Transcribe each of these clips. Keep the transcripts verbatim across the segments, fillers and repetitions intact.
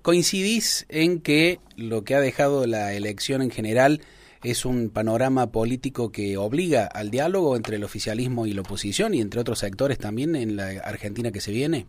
¿Coincidís en que lo que ha dejado la elección en general es un panorama político que obliga al diálogo entre el oficialismo y la oposición y entre otros sectores también en la Argentina que se viene?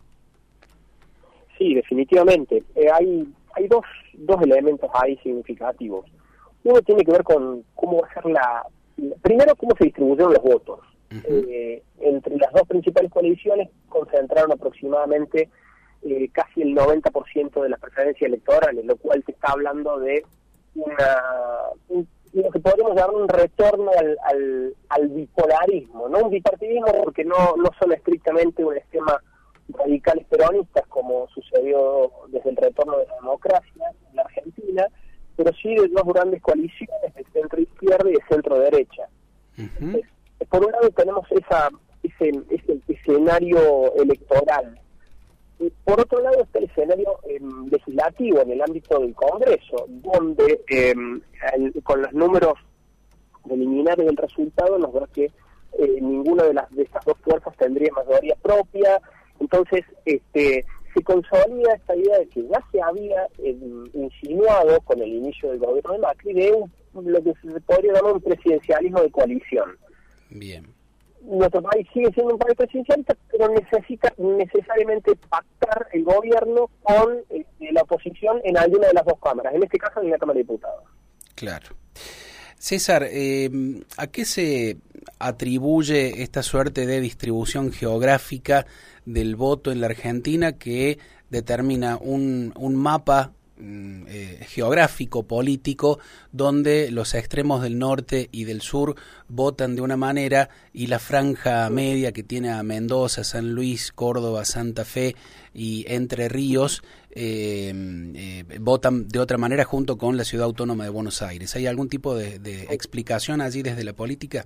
Sí, definitivamente. Eh, hay hay dos, dos elementos ahí significativos. Uno tiene que ver con cómo va a ser la... Primero, cómo se distribuyeron los votos. Uh-huh. Eh, entre las dos principales coaliciones concentraron aproximadamente eh, casi el noventa por ciento de las preferencias electorales, lo cual se está hablando de una... Un, lo que podríamos llamar un retorno al, al, al bipolarismo, no un bipartidismo porque no, no son estrictamente un esquema radicales peronistas como sucedió desde el retorno de la democracia en la Argentina, pero sí de dos grandes coaliciones de centro izquierda y de centro derecha. Uh-huh. Entonces, por un lado tenemos esa ese, ese escenario electoral. Y por otro lado está el escenario eh, legislativo en el ámbito del Congreso, donde eh, el, con los números preliminares del resultado nos da que eh, ninguna de las de estas dos fuerzas tendría mayoría propia. Entonces, este, se consolida esta idea de que ya se había eh, insinuado con el inicio del gobierno de Macri de un, lo que se podría llamar un presidencialismo de coalición. Bien. Nuestro país sigue siendo un país presidencialista, pero necesita necesariamente pactar el gobierno con este, la oposición en alguna de las dos cámaras, en este caso en la Cámara de Diputados. Claro. César, eh, ¿a qué se atribuye esta suerte de distribución geográfica del voto en la Argentina que determina un, un mapa eh, geográfico, político, donde los extremos del norte y del sur votan de una manera y la franja media que tiene a Mendoza, San Luis, Córdoba, Santa Fe y Entre Ríos eh, eh, votan de otra manera junto con la Ciudad Autónoma de Buenos Aires? ¿Hay algún tipo de, de explicación allí desde la política?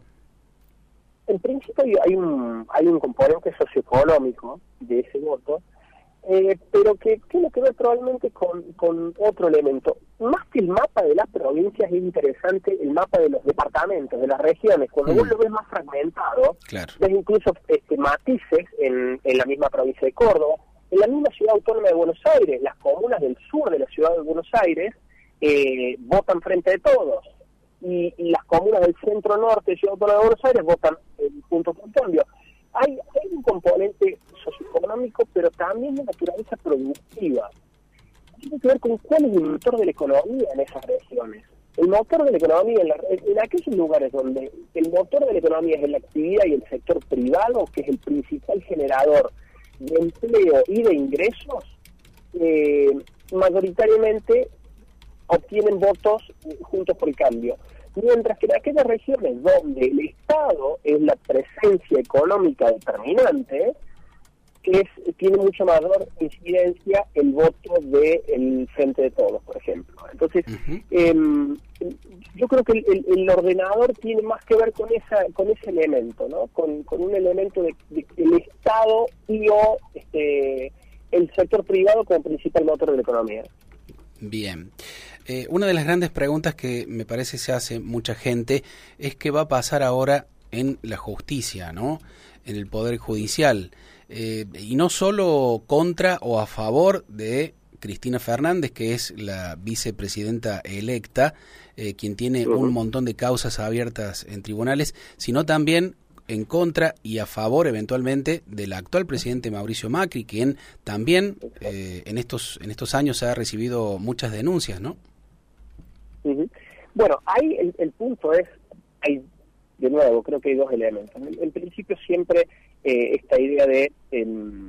En principio hay un hay un componente socioeconómico de ese voto, eh, pero que tiene que ver probablemente con, con otro elemento. Más que el mapa de las provincias, es interesante el mapa de los departamentos, de las regiones. Cuando mm. vos lo ves más fragmentado, claro. ves incluso este, matices en, en la misma provincia de Córdoba, en la misma Ciudad Autónoma de Buenos Aires. Las comunas del sur de la Ciudad de Buenos Aires eh, votan frente de todos. Y, y las comunas del centro norte de Ciudad Autónoma de Buenos Aires votan eh, junto con cambio. Hay, hay un componente socioeconómico, pero también de naturaleza productiva. Tiene que ver con cuál es el motor de la economía en esas regiones. El motor de la economía en, la, en aquellos lugares donde el motor de la economía es la actividad y el sector privado, que es el principal generador de empleo y de ingresos, eh, mayoritariamente obtienen votos juntos por el cambio. Mientras que en aquellas regiones donde el Estado es la presencia económica determinante, es, tiene mucho mayor incidencia el voto del Frente de Todos, por ejemplo. Entonces, uh-huh. eh, yo creo que el, el, el ordenador tiene más que ver con esa con ese elemento, ¿no? Con, con un elemento de, de el Estado y o este, el sector privado como principal motor de la economía. Bien. Eh, una de las grandes preguntas que me parece se hace mucha gente es qué va a pasar ahora en la justicia, ¿no? En el Poder Judicial. Eh, y no solo contra o a favor de Cristina Fernández, que es la vicepresidenta electa, eh, quien tiene uh-huh. un montón de causas abiertas en tribunales, sino también en contra y a favor eventualmente del actual presidente Mauricio Macri, quien también eh, en estos en estos años ha recibido muchas denuncias, ¿no? Uh-huh. Bueno, ahí el, el punto es, hay de nuevo, creo que hay dos elementos. En, en principio siempre eh, esta idea de, eh,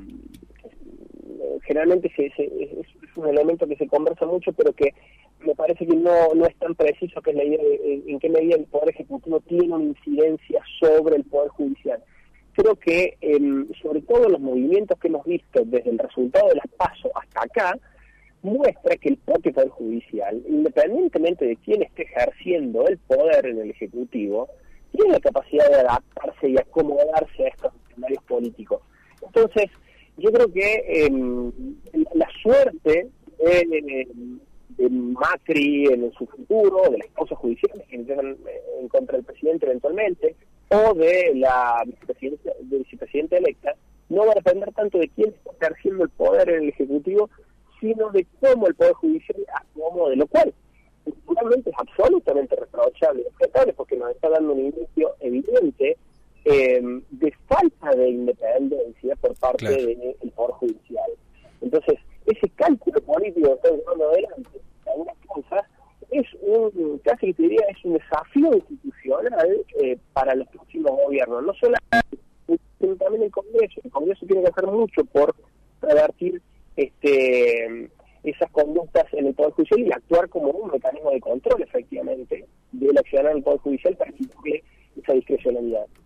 generalmente se, se, es, es un elemento que se conversa mucho, pero que me parece que no no es tan preciso, que es la idea de en qué medida el Poder Ejecutivo tiene una incidencia sobre el Poder Judicial. Creo que, eh, sobre todo los movimientos que hemos visto desde el resultado de las PASO hasta acá, muestra que el propio Poder Judicial, independientemente de quién esté ejerciendo el poder en el Ejecutivo, tiene la capacidad de adaptarse y acomodarse a estos escenarios políticos. Entonces, yo creo que eh, la suerte de, de Macri en su futuro, de las causas judiciales que llegan en contra del presidente eventualmente, o de la vicepresidenta, de vicepresidenta electa, no va a depender tanto de quién está ejerciendo el poder en el Ejecutivo, sino de cómo el Poder Judicial actuó, de lo cual naturalmente es absolutamente reprochable y respetable, porque nos está dando un indicio evidente eh, de falta de independencia por parte claro. del Poder Judicial. Entonces, ese cálculo político que está llevando adelante de algunas cosas es un, casi que te diría, es un desafío institucional eh, para los próximos gobiernos, no solamente, sino también el Congreso. El Congreso tiene que hacer mucho por revertir este esas conductas en el Poder Judicial y actuar como un mecanismo de control, efectivamente, del accionar del Poder Judicial para que esa discrecionalidad.